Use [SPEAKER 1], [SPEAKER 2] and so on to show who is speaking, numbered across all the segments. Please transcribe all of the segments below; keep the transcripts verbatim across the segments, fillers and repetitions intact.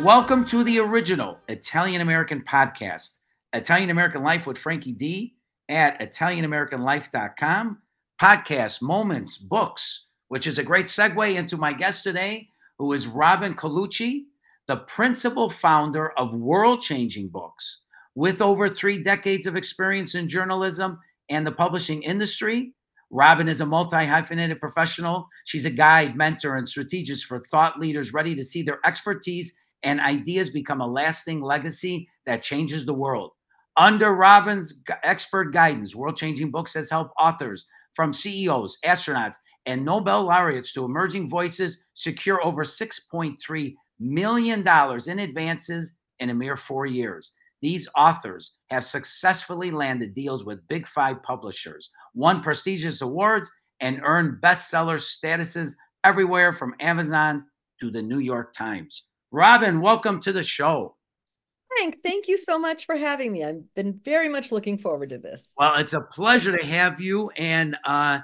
[SPEAKER 1] Welcome to the original Italian American podcast, Italian American Life with Frankie D at Italian American Life dot com. Podcast, moments, books, which is a great segue into my guest today, who is Robin Colucci, the principal founder of World Changing Books. With over three decades of experience in journalism and the publishing industry, Robin is a multi-hyphenated professional. She's a guide, mentor, and strategist for thought leaders ready to see their expertise and ideas become a lasting legacy that changes the world. Under Robin's expert guidance, World Changing Books has helped authors from C E Os, astronauts, and Nobel laureates to emerging voices secure over six point three million dollars in advances in a mere four years. These authors have successfully landed deals with Big Five publishers, won prestigious awards, and earned bestseller statuses everywhere from Amazon to the New York Times. Robin, welcome to the show.
[SPEAKER 2] Frank, thank you so much for having me. I've been very much looking forward to this.
[SPEAKER 1] Well, it's a pleasure to have you. And uh,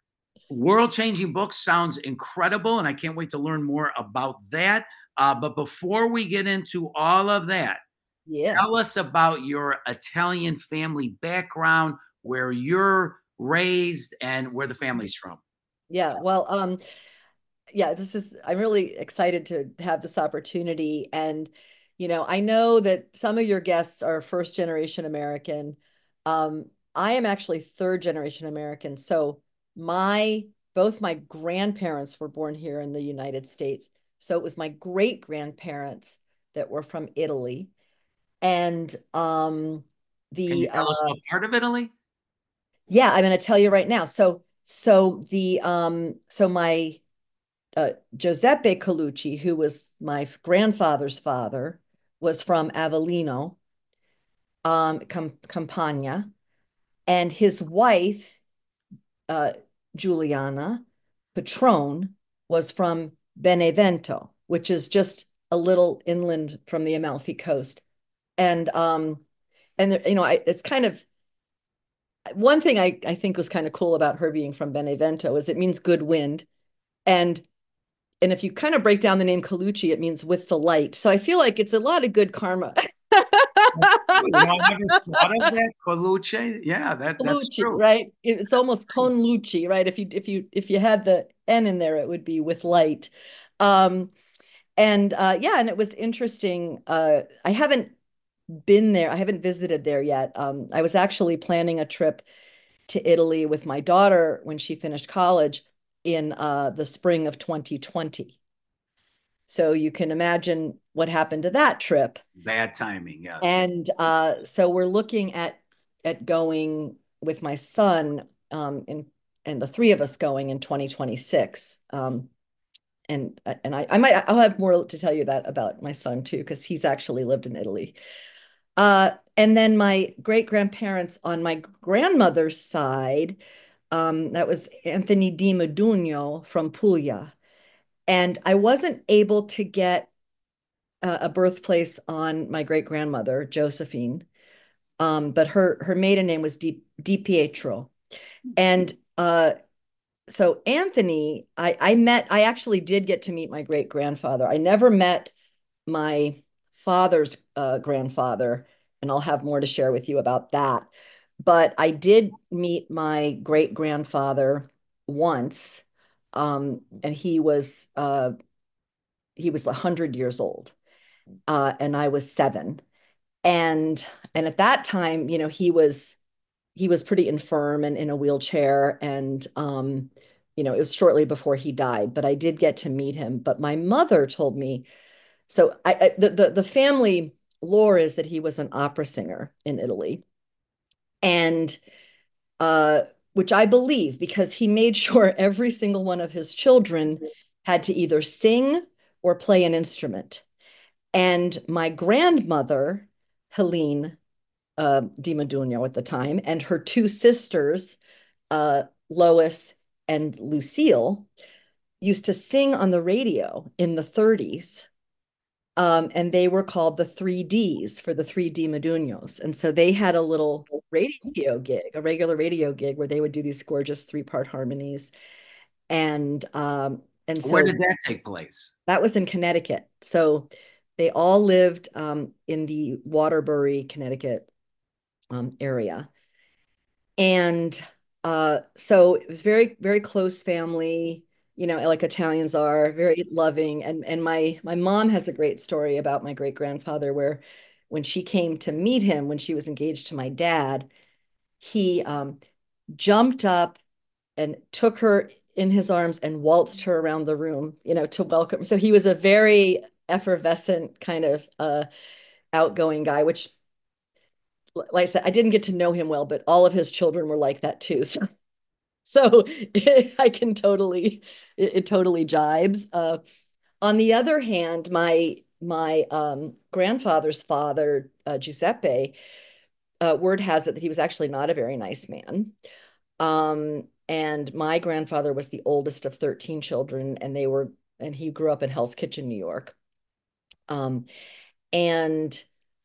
[SPEAKER 1] World Changing Books sounds incredible, and I can't wait to learn more about that. Uh, but before we get into all of that,
[SPEAKER 2] yeah.
[SPEAKER 1] tell us about your Italian family background, where you're raised, and where the family's from.
[SPEAKER 2] Yeah, well, um, yeah, this is, I'm really excited to have this opportunity. And, you know, I know that some of your guests are first generation American. Um, I am actually third generation American. So my, both my grandparents were born here in the United States. So it was my great grandparents that were from Italy. And um,
[SPEAKER 1] Can you
[SPEAKER 2] the,
[SPEAKER 1] tell us
[SPEAKER 2] uh,
[SPEAKER 1] what part of Italy?
[SPEAKER 2] yeah, I'm going to tell you right now. So, so the, um, so my, uh, Giuseppe Colucci, who was my grandfather's father, was from Avellino, um, Cam- Campania, and his wife, uh, Giuliana Petrone, was from Benevento, which is just a little inland from the Amalfi Coast. And um, and there, you know, I, it's kind of one thing I, I think was kind of cool about her being from Benevento is it means good wind. And And if you kind of break down the name Colucci, it means with the light. So I feel like it's a lot of good karma.
[SPEAKER 1] That's true. You know, I never thought of that. Colucci. Yeah, that, that's
[SPEAKER 2] Colucci,
[SPEAKER 1] true.
[SPEAKER 2] right? It's almost con luci, right? If you if you if you had the N in there, it would be with light. Um, and uh, yeah, and it was interesting. Uh, I haven't been there. I haven't visited there yet. Um, I was actually planning a trip to Italy with my daughter when she finished college in uh, the spring of twenty twenty. So you can imagine what happened to that trip.
[SPEAKER 1] Bad timing, yes.
[SPEAKER 2] And uh, so we're looking at at going with my son um, in, and the three of us going in twenty twenty-six. Um, and and I, I might I'll have more to tell you that about my son too, because he's actually lived in Italy. Uh, and then my great grandparents on my grandmother's side, um, that was Anthony Di Modugno from Puglia. And I wasn't able to get uh, a birthplace on my great grandmother, Josephine, um, but her her maiden name was Di, Di Pietro. And uh, so Anthony, I, I met, I actually did get to meet my great grandfather. I never met my father's uh, grandfather, and I'll have more to share with you about that. But I did meet my great grandfather once, um, and he was uh, he was a hundred years old, uh, and I was seven. And and at that time, you know, he was he was pretty infirm and in a wheelchair, and um, you know, it was shortly before he died. But I did get to meet him. But my mother told me so. I, I the, the the family lore is that he was an opera singer in Italy, and uh, which I believe because he made sure every single one of his children had to either sing or play an instrument. And my grandmother, Helene uh, Di Modugno at the time, and her two sisters, uh, Lois and Lucille, used to sing on the radio in the thirties. Um, and they were called the three Ds for the three Di Modugnos. And so they had a little radio gig, a regular radio gig where they would do these gorgeous three-part harmonies. And um, and
[SPEAKER 1] Where
[SPEAKER 2] so
[SPEAKER 1] did that take place?
[SPEAKER 2] that was in Connecticut. So they all lived um, in the Waterbury, Connecticut um, area. And uh, so it was very, very close family, you know, like Italians are, very loving. And and my my mom has a great story about my great grandfather where when she came to meet him, when she was engaged to my dad, he um, jumped up and took her in his arms and waltzed her around the room, you know, to welcome. So he was a very effervescent kind of uh, outgoing guy, which, like I said, I didn't get to know him well, but all of his children were like that too. So, so I can totally, it, it totally jibes. Uh, on the other hand, my my um, grandfather's father, uh, Giuseppe, uh, word has it that he was actually not a very nice man. Um, and my grandfather was the oldest of thirteen children, and they were, and he grew up in Hell's Kitchen, New York. Um, and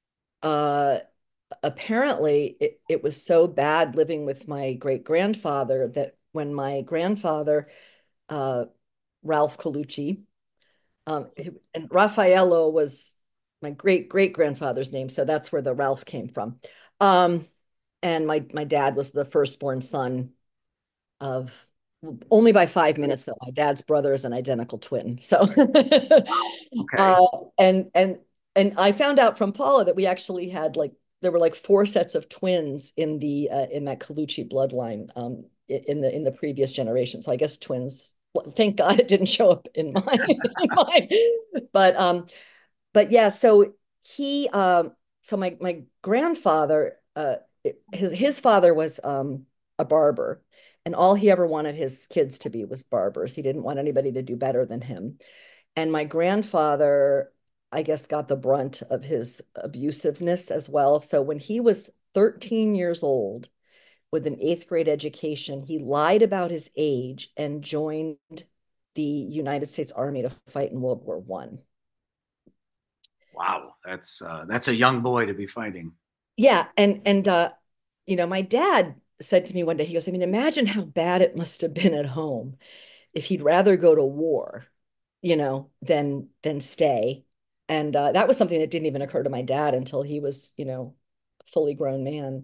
[SPEAKER 2] uh, apparently it, it was so bad living with my great grandfather that when my grandfather, uh, Ralph Colucci, um, and Raffaello was my great great grandfather's name, so that's where the Ralph came from. Um, and my my dad was the firstborn son of only by five minutes though. My dad's brother is an identical twin. So
[SPEAKER 1] Okay.
[SPEAKER 2] uh and and and I found out from Paula that we actually had like there were like four sets of twins in the uh, in that Colucci bloodline um in the in the previous generation. So I guess twins, thank God it didn't show up in mine, in mine. But um but yeah, so he um so my my grandfather uh his his father was um a barber, and all he ever wanted his kids to be was barbers. He didn't want anybody to do better than him. And my grandfather, I guess, got the brunt of his abusiveness as well. So when he was thirteen years old with an eighth grade education, he lied about his age and joined the United States Army to fight in World War One.
[SPEAKER 1] Wow, that's uh, that's a young boy to be fighting.
[SPEAKER 2] Yeah, and and uh, you know, my dad said to me one day, he goes, I mean, imagine how bad it must have been at home if he'd rather go to war, you know, than than stay. And uh, that was something that didn't even occur to my dad until he was, you know, a fully grown man.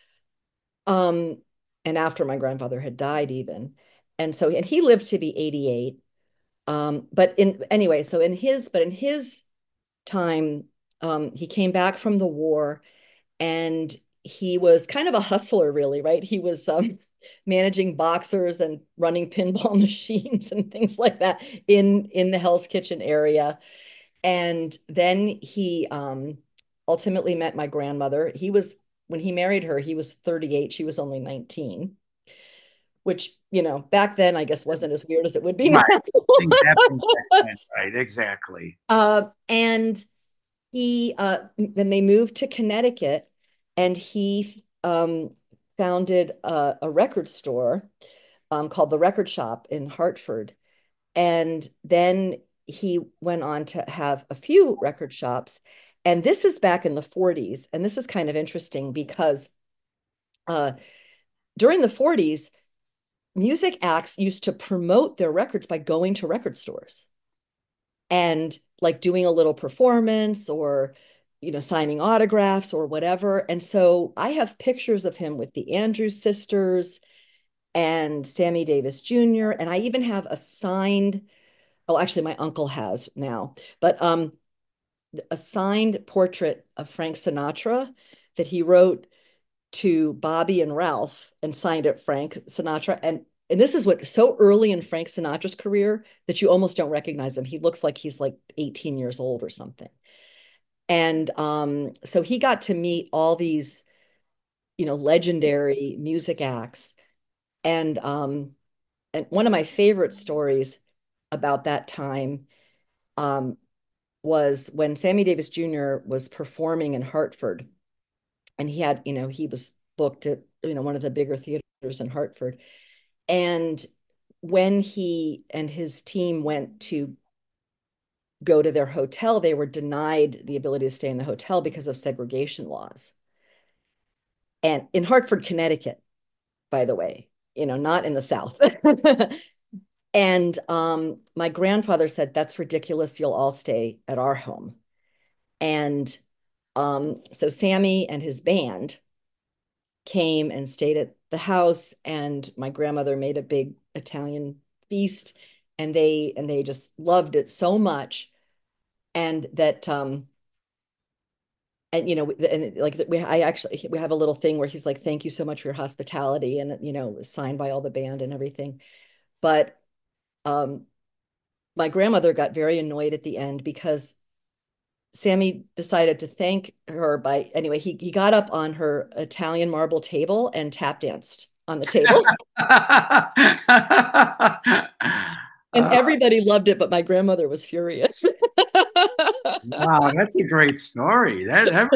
[SPEAKER 2] Um, and after my grandfather had died, even. And so, and he lived to be eighty-eight. Um, but in anyway, so in his, but in his time, um, he came back from the war and he was kind of a hustler, really, right? He was um, managing boxers and running pinball machines and things like that in in the Hell's Kitchen area. And then he um, ultimately met my grandmother. He was when he married her, he was thirty-eight. She was only nineteen, which, you know, back then I guess wasn't as weird as it would be now.
[SPEAKER 1] Right. Things happen back then, right? Exactly.
[SPEAKER 2] uh, and he uh, then they moved to Connecticut, and he um, founded a, a record store um, called the Record Shop in Hartford. And then he went on to have a few record shops. And this is back in the forties. And this is kind of interesting because uh, during the forties, music acts used to promote their records by going to record stores and like doing a little performance or you know signing autographs or whatever. And so I have pictures of him with the Andrews sisters and Sammy Davis Junior And I even have a signed, oh, actually my uncle has now, but um a signed portrait of Frank Sinatra that he wrote to Bobby and Ralph and signed it Frank Sinatra. And and this is what so early in Frank Sinatra's career that you almost don't recognize him. He looks like he's like eighteen years old or something. And um, so he got to meet all these, you know, legendary music acts. And um, and one of my favorite stories about that time um, was when Sammy Davis Junior was performing in Hartford, and he had, you know, he was booked at, you know, one of the bigger theaters in Hartford. And when he and his team went to go to their hotel, they were denied the ability to stay in the hotel because of segregation laws. And in Hartford, Connecticut, by the way, you know, not in the South. And um, my grandfather said, that's ridiculous. You'll all stay at our home. And um, so Sammy and his band came and stayed at the house, and my grandmother made a big Italian feast, and they and they just loved it so much, and that um and you know and like we I actually we have a little thing where he's like, thank you so much for your hospitality, and you know it was signed by all the band and everything. But um my grandmother got very annoyed at the end because Sammy decided to thank her by anyway, he he got up on her Italian marble table and tap danced on the table. And
[SPEAKER 1] Oh,
[SPEAKER 2] everybody loved it, but my grandmother was furious.
[SPEAKER 1] wow, that's a great story. That, that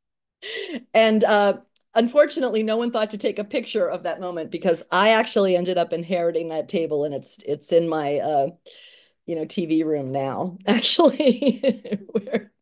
[SPEAKER 2] And uh, unfortunately, no one thought to take a picture of that moment because I actually ended up inheriting that table, and it's it's in my uh, you know T V room now, actually. Where,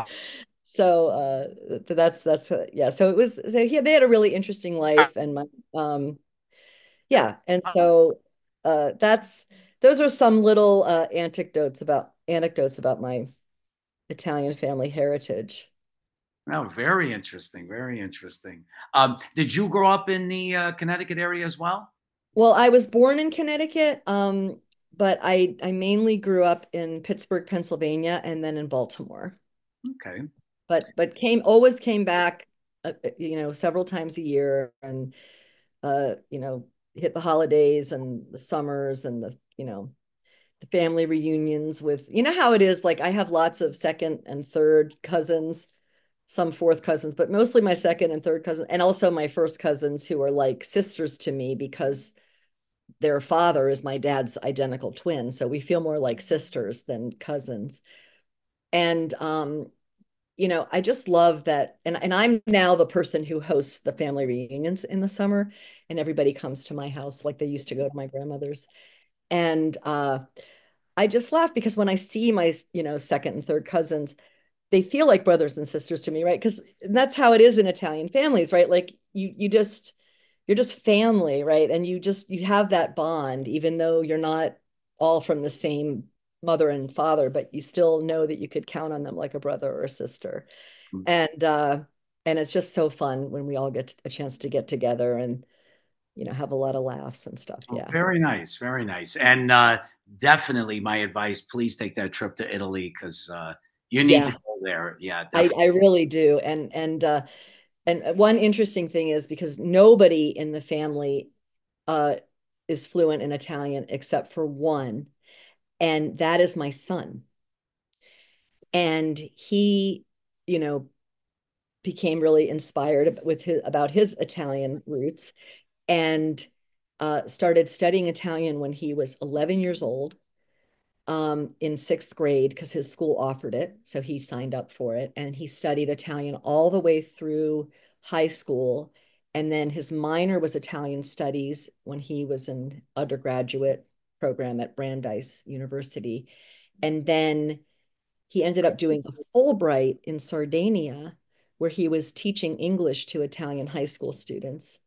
[SPEAKER 2] so uh, that's that's uh, yeah. So it was so he, they had a really interesting life, and my um yeah, and so uh, that's those are some little uh, anecdotes about anecdotes about my Italian family heritage.
[SPEAKER 1] no, very interesting. Very interesting. Um, did you grow up in the uh, Connecticut area as well?
[SPEAKER 2] Well, I was born in Connecticut, um, but I I mainly grew up in Pittsburgh, Pennsylvania, and then in Baltimore.
[SPEAKER 1] Okay.
[SPEAKER 2] But but came always came back, uh, uh, you know, several times a year, and uh, you know, hit the holidays and the summers and the you know the family reunions with you know how it is. Like I have lots of second and third cousins, some fourth cousins, but mostly my second and third cousin, and also my first cousins who are like sisters to me because their father is my dad's identical twin. So we feel more like sisters than cousins. And um, you know, I just love that. And, and I'm now the person who hosts the family reunions in the summer, and everybody comes to my house like they used to go to my grandmother's. And uh, I just laugh because when I see my, you know, second and third cousins, they feel like brothers and sisters to me, right? Because that's how it is in Italian families, right? Like you you just you're just family, right? And you just you have that bond, even though you're not all from the same mother and father, but you still know that you could count on them like a brother or a sister. And uh and it's just so fun when we all get a chance to get together and you know have a lot of laughs and stuff.
[SPEAKER 1] Oh,
[SPEAKER 2] Yeah.
[SPEAKER 1] very nice, very nice. And uh, definitely my advice, please take that trip to Italy because uh, you need to
[SPEAKER 2] Yeah.
[SPEAKER 1] go there. Yeah,
[SPEAKER 2] I
[SPEAKER 1] definitely.
[SPEAKER 2] I really do. And and uh and one interesting thing is because nobody in the family uh, is fluent in Italian except for one, and that is my son. And he, you know, became really inspired with his about his Italian roots and uh, started studying Italian when he was eleven years old, um, in sixth grade because his school offered it. So he signed up for it and he studied Italian all the way through high school. And then his minor was Italian studies when he was in undergraduate program at Brandeis University. And then he ended up doing a Fulbright in Sardinia where he was teaching English to Italian high school students.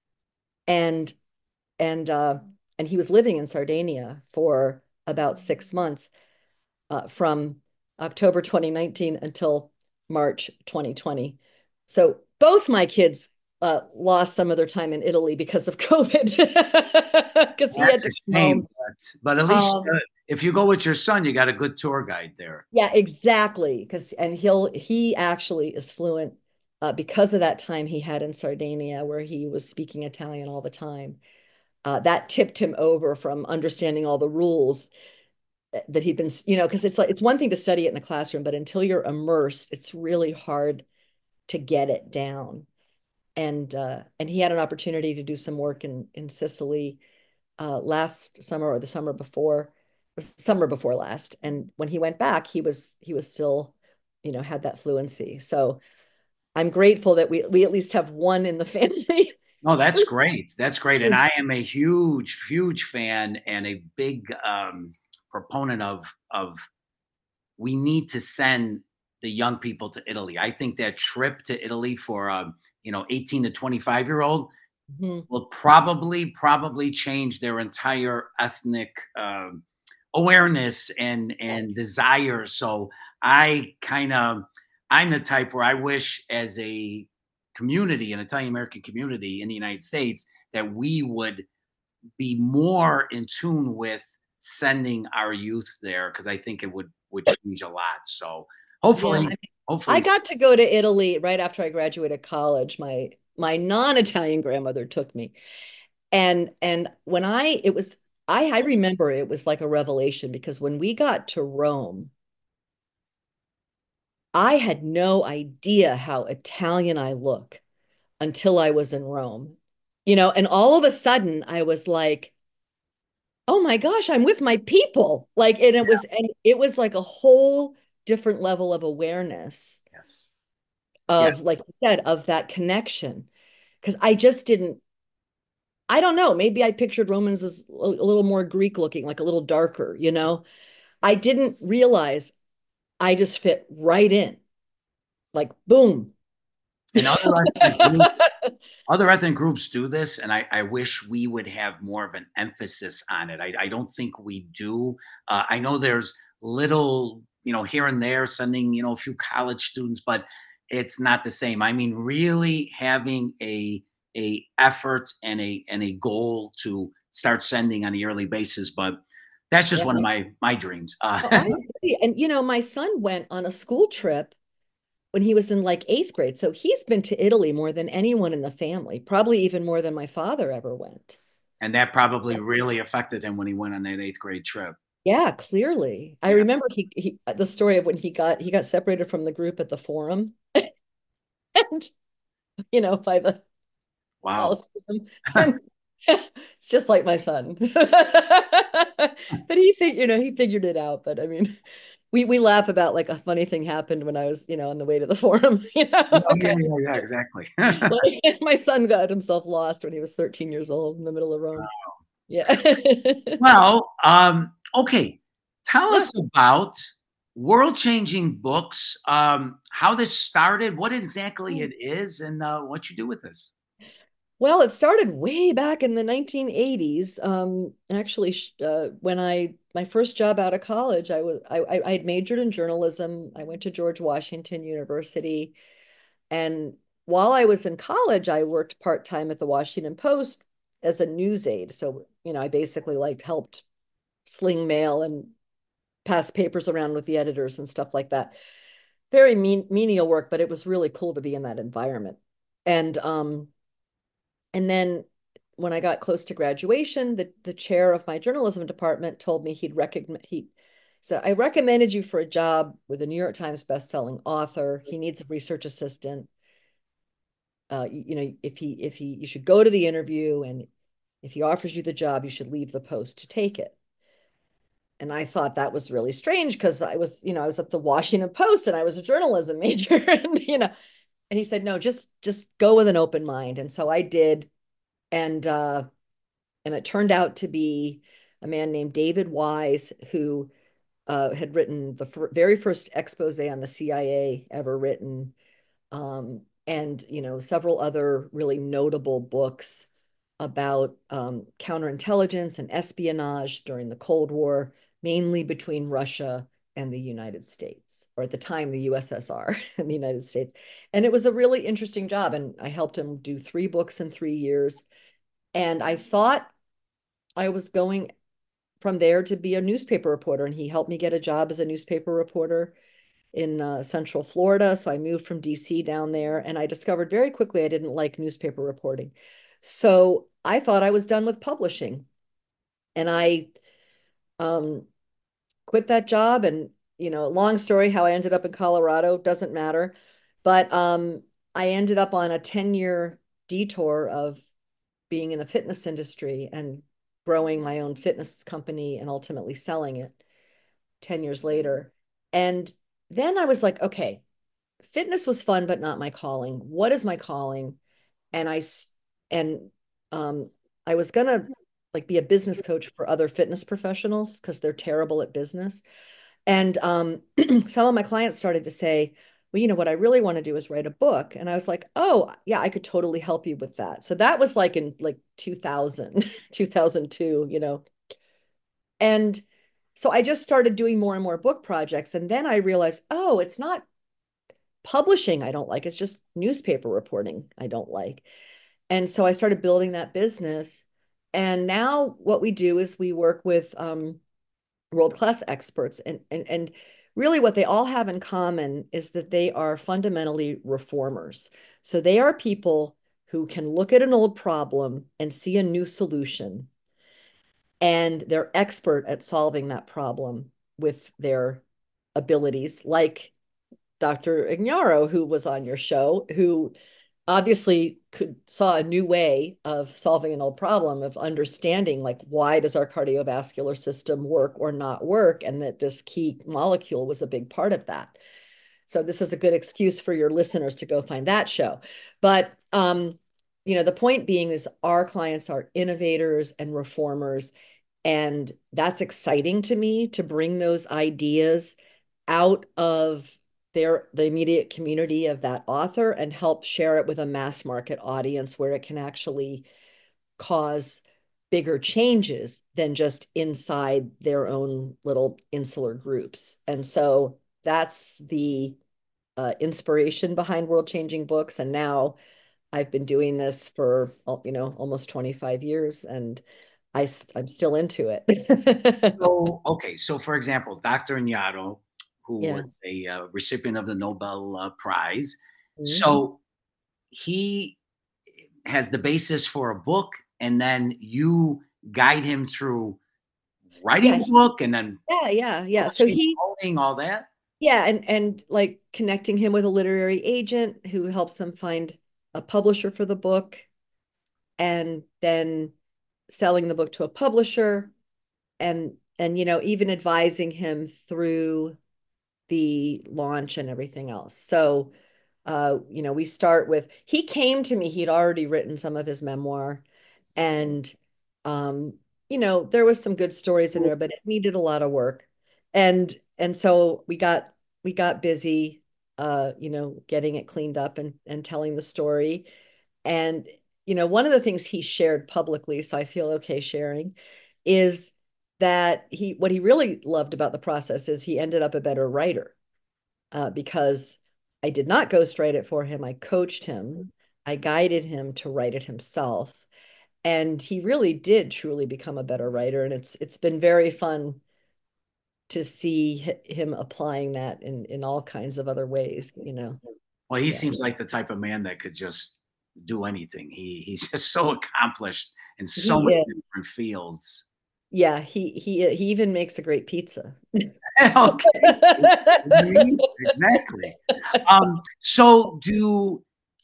[SPEAKER 2] And and uh, and he was living in Sardinia for about six months uh, from October twenty nineteen until March twenty twenty. So both my kids uh, lost some of their time in Italy because of COVID, because he had
[SPEAKER 1] That's
[SPEAKER 2] to
[SPEAKER 1] a
[SPEAKER 2] come
[SPEAKER 1] shame,
[SPEAKER 2] home.
[SPEAKER 1] but but at least
[SPEAKER 2] Um,
[SPEAKER 1] uh, if you go with your son, you got a good tour guide there.
[SPEAKER 2] yeah, exactly. Because and he'll he actually is fluent uh, because of that time he had in Sardinia, where he was speaking Italian all the time. Uh, that tipped him over from understanding all the rules that he'd been, you know, because it's like it's one thing to study it in a classroom, but until you're immersed, it's really hard to get it down. And uh, and he had an opportunity to do some work in in Sicily uh, last summer or the summer before, summer before last. And when he went back, he was he was still, you know, had that fluency. So I'm grateful that we we at least have one in the family.
[SPEAKER 1] No, that's great. That's great. And I am a huge, huge fan and a big um, proponent of of we need to send the young people to Italy. I think that trip to Italy for um, you know eighteen to twenty-five year old
[SPEAKER 2] Mhm.
[SPEAKER 1] will probably probably change their entire ethnic um, awareness and and desire. So I kind of I'm the type where I wish, as a community, an Italian American community in the United States, that we would be more in tune with sending our youth there, because I think it would would change a lot. So
[SPEAKER 2] Yeah, I
[SPEAKER 1] hopefully,
[SPEAKER 2] mean, I
[SPEAKER 1] hopefully,
[SPEAKER 2] got to go to Italy right after I graduated college. My my non-Italian grandmother took me. And and when I it was I I remember it was like a revelation because when we got to Rome, I had no idea how Italian I look until I was in Rome. You know, and all of a sudden I was like, "Oh my gosh, I'm with my people." Like and it was and it was like a whole different level of awareness
[SPEAKER 1] yes,
[SPEAKER 2] of
[SPEAKER 1] yes.
[SPEAKER 2] like you said of that connection because I just didn't I don't know, maybe I pictured Romans as a a little more Greek looking, like a little darker, you know. I didn't realize I just fit right in, like boom.
[SPEAKER 1] And other ethnic groups, other ethnic groups do this, and I, I wish we would have more of an emphasis on it. I, I don't think we do. Uh, I know there's little, you know, here and there sending, you know, a few college students, but it's not the same. I mean, really having a a effort and a and a goal to start sending on a yearly basis. But that's just
[SPEAKER 2] Yeah.
[SPEAKER 1] one of my my dreams.
[SPEAKER 2] Oh,
[SPEAKER 1] Uh,
[SPEAKER 2] I agree. And you know, my son went on a school trip when he was in like eighth grade. So he's been to Italy more than anyone in the family, probably even more than my father ever went.
[SPEAKER 1] and that probably really affected him when he went on that eighth grade trip.
[SPEAKER 2] Yeah, clearly. I
[SPEAKER 1] Yeah.
[SPEAKER 2] remember he, he the story of when he got he got separated from the group at the forum and you know by the
[SPEAKER 1] Wow.
[SPEAKER 2] Coliseum. And it's just like my son. But he figured, you know, he figured it out. But I mean, we we laugh about like a funny thing happened when I was, you know, on the way to the forum, you
[SPEAKER 1] Yeah,
[SPEAKER 2] know,
[SPEAKER 1] oh, yeah,
[SPEAKER 2] kind
[SPEAKER 1] yeah, yeah,
[SPEAKER 2] of
[SPEAKER 1] exactly.
[SPEAKER 2] like my son got himself lost when he was thirteen years old in the middle of Rome. Yeah.
[SPEAKER 1] Well, um, okay. Tell
[SPEAKER 2] Yeah.
[SPEAKER 1] us about world-changing books, um, how this started, what exactly it is, and uh, what you do with this.
[SPEAKER 2] Well, it started way back in the nineteen eighties. Um, actually, sh- uh, when I my first job out of college, I was I, I I had majored in journalism. I went to George Washington University, and while I was in college, I worked part-time at the Washington Post as a news aide. So, you know, I basically like helped sling mail and pass papers around with the editors and stuff like that. Very mean, menial work, but it was really cool to be in that environment. And um, and then when I got close to graduation, the, the chair of my journalism department told me he'd recommend he so I recommended you for a job with a New York Times bestselling author. He needs a research assistant. Uh, you, you know, if he if he you should go to the interview, and if he offers you the job, you should leave the post to take it. And I thought that was really strange because I was, you know, I was at the Washington Post and I was a journalism major, and you know, and he said, no, just just go with an open mind. And so I did, and uh, and it turned out to be a man named David Wise who uh, had written the fir- very first expose on the C I A ever written, um, and you know several other really notable books about um, counterintelligence and espionage during the Cold War, mainly between Russia and the United States, or at the time the U S S R and the United States. And it was a really interesting job, and I helped him do three books in three years. And I thought I was going from there to be a newspaper reporter, and he helped me get a job as a newspaper reporter in uh, Central Florida. So I moved from D C down there, and I discovered very quickly I didn't like newspaper reporting. So I thought I was done with publishing, and I um, quit that job. And you know, long story how I ended up in Colorado doesn't matter, but um, I ended up on a ten year detour of being in the fitness industry and growing my own fitness company and ultimately selling it ten years later. And then I was like, okay, fitness was fun, but not my calling. What is my calling? And I, and um, I was gonna like be a business coach for other fitness professionals because they're terrible at business. And um, some of my clients started to say, well, you know, what I really want to do is write a book. And I was like, oh, yeah, I could totally help you with that. So that was like in like two thousand, two thousand two, you know. And so I just started doing more and more book projects. And then I realized, oh, it's not publishing I don't like. It's just newspaper reporting I don't like. And so I started building that business. And now what we do is we work with um, world-class experts. And, and, and really what they all have in common is that they are fundamentally reformers. So they are people who can look at an old problem and see a new solution. And they're expert at solving that problem with their abilities, like Doctor Ignaro, who was on your show, who obviously could saw a new way of solving an old problem, of understanding like why does our cardiovascular system work or not work, and that this key molecule was a big part of that. So this is a good excuse for your listeners to go find that show. But um, you know, the point being is our clients are innovators and reformers, and that's exciting to me to bring those ideas out of their the immediate community of that author and help share it with a mass market audience where it can actually cause bigger changes than just inside their own little insular groups. And so that's the uh, inspiration behind World Changing Books. And now I've been doing this for, you know, almost twenty-five years, and I, I'm still into it.
[SPEAKER 1] So, okay. So, for example, Doctor Iñárritu, who
[SPEAKER 2] Yeah.
[SPEAKER 1] was a uh, recipient of the Nobel uh, Prize,
[SPEAKER 2] Mhm.
[SPEAKER 1] so he has the basis for a book, and then you guide him through writing
[SPEAKER 2] Yeah.
[SPEAKER 1] the book, and then
[SPEAKER 2] Yeah. Yeah. Yeah. So
[SPEAKER 1] publishing,
[SPEAKER 2] he,
[SPEAKER 1] promoting, all that.
[SPEAKER 2] yeah, and and like connecting him with a literary agent who helps him find a publisher for the book, and then selling the book to a publisher, and and you know, even advising him through the launch and everything else. So uh, you know, we start with, he came to me, he'd already written some of his memoir, and um, you know, there was some good stories in there, but it needed a lot of work. And and so we got we got busy uh, you know, getting it cleaned up and and telling the story. And you know, one of the things he shared publicly, so I feel okay sharing, is that he what he really loved about the process is he ended up a better writer uh, because I did not ghostwrite it for him. I coached him. I guided him to write it himself. And he really did truly become a better writer. And it's it's been very fun to see him applying that in in all kinds of other ways, you know.
[SPEAKER 1] Well, he
[SPEAKER 2] Yeah.
[SPEAKER 1] seems like the type of man that could just do anything. He he's just so accomplished in so
[SPEAKER 2] He
[SPEAKER 1] many
[SPEAKER 2] is.
[SPEAKER 1] different fields.
[SPEAKER 2] Yeah, he he he even makes a great pizza.
[SPEAKER 1] Okay. Exactly. Um, so do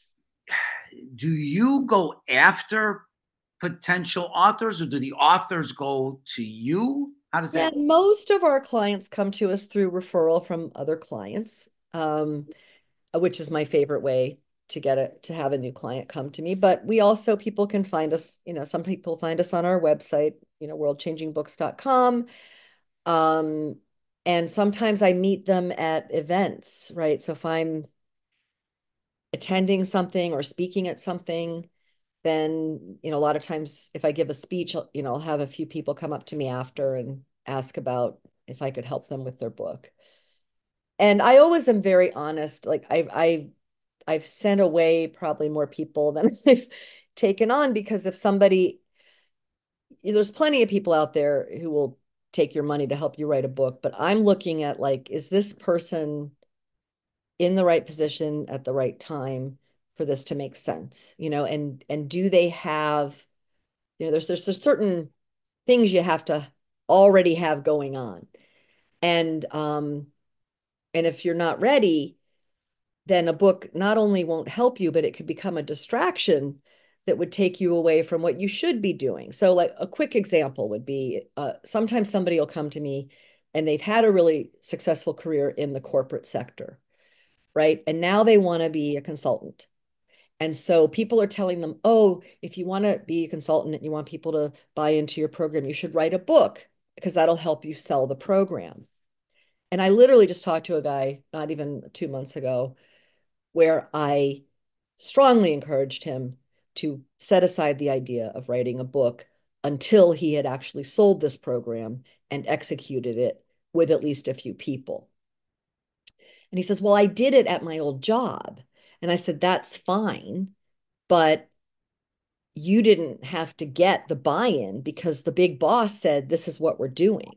[SPEAKER 1] do you go after potential authors, or do the authors go to you? How does
[SPEAKER 2] Yeah,
[SPEAKER 1] that?
[SPEAKER 2] most of our clients come to us through referral from other clients. Um, which is my favorite way to get it to have a new client come to me. But we also, people can find us, you know, some people find us on our website, you know, world changing books dot com. Um, and sometimes I meet them at events, right? So if I'm attending something or speaking at something, then, you know, a lot of times if I give a speech, you know, I'll have a few people come up to me after and ask about if I could help them with their book. And I always am very honest. Like I, I I've sent away probably more people than I've taken on, because if somebody, there's plenty of people out there who will take your money to help you write a book, but I'm looking at like, is this person in the right position at the right time for this to make sense? You know, and and do they have, you know, there's there's, there's certain things you have to already have going on. And um, and if you're not ready, then a book not only won't help you, but it could become a distraction that would take you away from what you should be doing. So, like a quick example would be uh, sometimes somebody will come to me and they've had a really successful career in the corporate sector, right? And now they want to be a consultant. And so people are telling them, oh, if you want to be a consultant and you want people to buy into your program, you should write a book because that'll help you sell the program. And I literally just talked to a guy not even two months ago where I strongly encouraged him to set aside the idea of writing a book until he had actually sold this program and executed it with at least a few people. And he says, well, I did it at my old job. And I said, that's fine, but you didn't have to get the buy-in because the big boss said, this is what we're doing.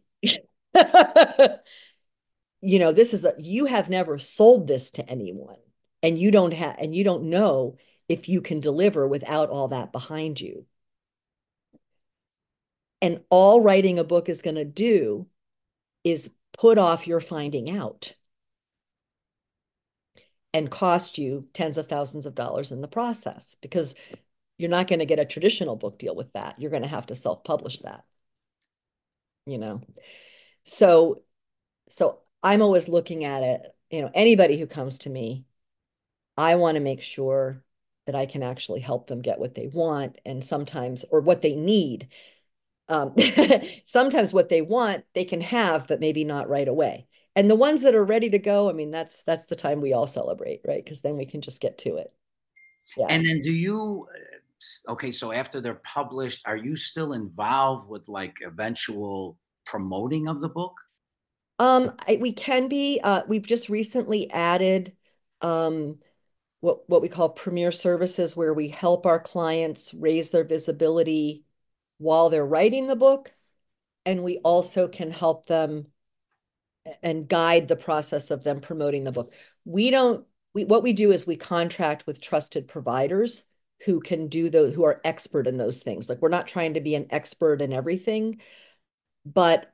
[SPEAKER 2] You know, this is a, you have never sold this to anyone, and you don't have, and you don't know if you can deliver without all that behind you. And all writing a book is going to do is put off your finding out and cost you tens of thousands of dollars in the process, because you're not going to get a traditional book deal with that. You're going to have to self-publish that, you know. So, so I'm always looking at it, you know, anybody who comes to me, I want to make sure that I can actually help them get what they want, and sometimes, or what they need. Um, sometimes what they want, they can have, but maybe not right away. And the ones that are ready to go, I mean, that's that's the time we all celebrate, right? Because then we can just get to it. Yeah.
[SPEAKER 1] And then do you, uh, okay, so after they're published, are you still involved with like eventual promoting of the book?
[SPEAKER 2] Um, I, we can be. Uh, we've just recently added um, what what we call premier services, where we help our clients raise their visibility while they're writing the book, and we also can help them and guide the process of them promoting the book. We don't, we, what we do is we contract with trusted providers who can do those, who are expert in those things. Like, we're not trying to be an expert in everything, but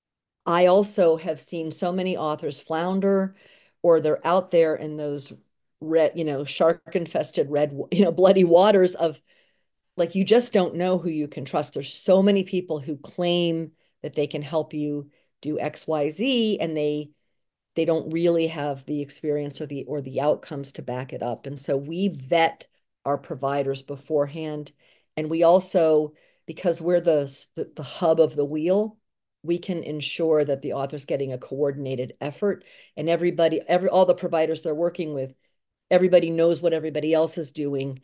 [SPEAKER 2] I also have seen so many authors flounder, or they're out there in those red, you know, shark infested red, you know, bloody waters of, like, you just don't know who you can trust. There's so many people who claim that they can help you do X, Y, Z, and they they don't really have the experience or the or the outcomes to back it up. And so we vet our providers beforehand. And we also, because we're the, the, the hub of the wheel, we can ensure that the author's getting a coordinated effort, and everybody, every all the providers they're working with, everybody knows what everybody else is doing,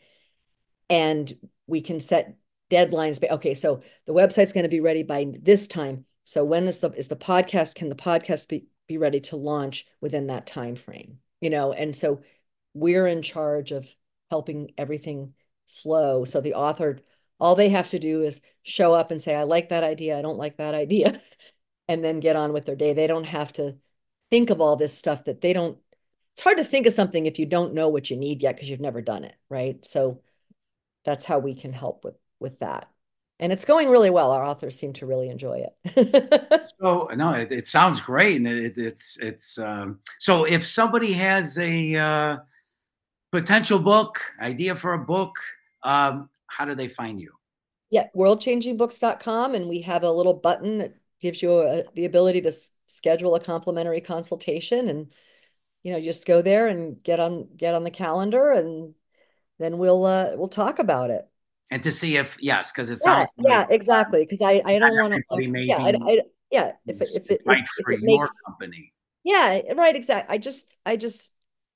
[SPEAKER 2] and we can set deadlines. Okay, so the website's going to be ready by this time. So when is the is the podcast? Can the podcast be be ready to launch within that time frame? You know, and so we're in charge of helping everything flow. So the author, all they have to do is show up and say, I like that idea, I don't like that idea, and then get on with their day. They don't have to think of all this stuff that they don't. It's hard to think of something if you don't know what you need yet because you've never done it, right? So that's how we can help with with that. And it's going really well. Our authors seem to really enjoy it.
[SPEAKER 1] So no, it, it sounds great, and it, it's it's um, so if somebody has a uh, potential book idea for a book, um, how do they find you?
[SPEAKER 2] Yeah, world changing books dot com, and we have a little button that gives you a, the ability to s- schedule a complimentary consultation, and you know, just go there and get on get on the calendar, and then we'll uh we'll talk about it.
[SPEAKER 1] And to see if, yes, because it
[SPEAKER 2] Yeah,
[SPEAKER 1] sounds like
[SPEAKER 2] yeah, exactly. Because I I
[SPEAKER 1] not
[SPEAKER 2] don't want to.
[SPEAKER 1] everybody may
[SPEAKER 2] Yeah, I,
[SPEAKER 1] be
[SPEAKER 2] I yeah. If it, if it if,
[SPEAKER 1] right
[SPEAKER 2] if
[SPEAKER 1] for
[SPEAKER 2] it
[SPEAKER 1] your
[SPEAKER 2] makes,
[SPEAKER 1] company.
[SPEAKER 2] yeah, right, exactly. I just I just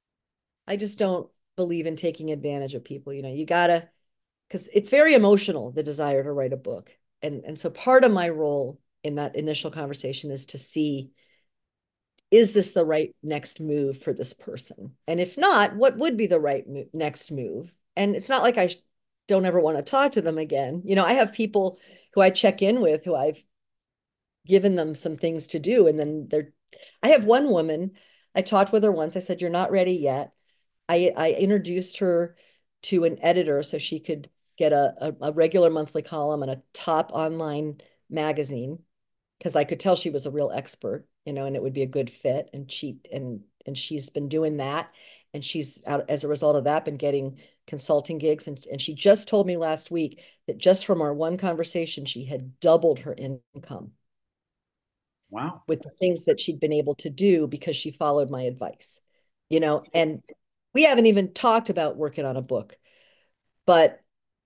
[SPEAKER 2] I just don't believe in taking advantage of people. You know, you gotta, because it's very emotional, the desire to write a book, and and so part of my role in that initial conversation is to see, is this the right next move for this person? And if not, what would be the right mo- next move? And it's not like I don't ever want to talk to them again. You know, I have people who I check in with who I've given them some things to do. And then they're, I have one woman, I talked with her once. I said, you're not ready yet. I, I introduced her to an editor so she could get a, a, a regular monthly column in a top online magazine, because I could tell she was a real expert, you know, and it would be a good fit and cheap. And and she's been doing that. And she's out, as a result of that, been getting consulting gigs. And, and she just told me last week that just from our one conversation, she had doubled her income
[SPEAKER 1] Wow.
[SPEAKER 2] with the things that she'd been able to do because she followed my advice, you know. And we haven't even talked about working on a book, but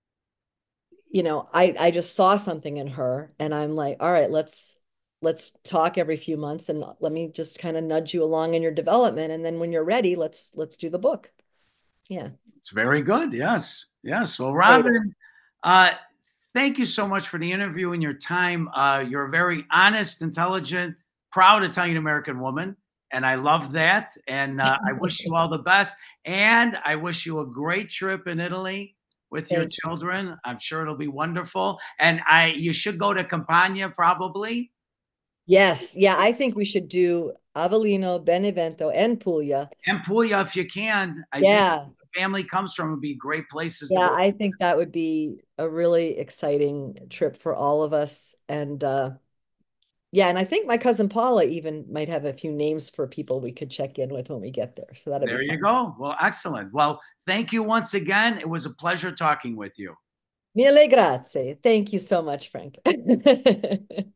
[SPEAKER 2] you know, I I just saw something in her, and I'm like, all right, let's let's talk every few months, and let me just kind of nudge you along in your development, and then when you're ready, let's let's do the book. Yeah.
[SPEAKER 1] It's very good. Yes. Yes. Well,
[SPEAKER 2] Great.
[SPEAKER 1] Robin, uh, thank you so much for the interview and your time. Uh, you're a very honest, intelligent, proud Italian American woman. and I love that. And uh, I wish you all the best. And I wish you a great trip in Italy with your
[SPEAKER 2] Thank you.
[SPEAKER 1] children. I'm sure it'll be wonderful. And I, you should go to Campania probably.
[SPEAKER 2] Yes, yeah, I think we should do Avellino, Benevento, and Puglia.
[SPEAKER 1] And Puglia, if you can. I think
[SPEAKER 2] Yeah,
[SPEAKER 1] the family comes from would be great places to
[SPEAKER 2] yeah,
[SPEAKER 1] go.
[SPEAKER 2] I think that would be a really exciting trip for all of us. And uh, yeah, and I think my cousin Paula even might have a few names for people we could check in with when we get there. So that'd be
[SPEAKER 1] There you
[SPEAKER 2] fun.
[SPEAKER 1] go. Well, excellent. Well, thank you once again. It was a pleasure talking with you.
[SPEAKER 2] Mille grazie. Thank you so much, Frank.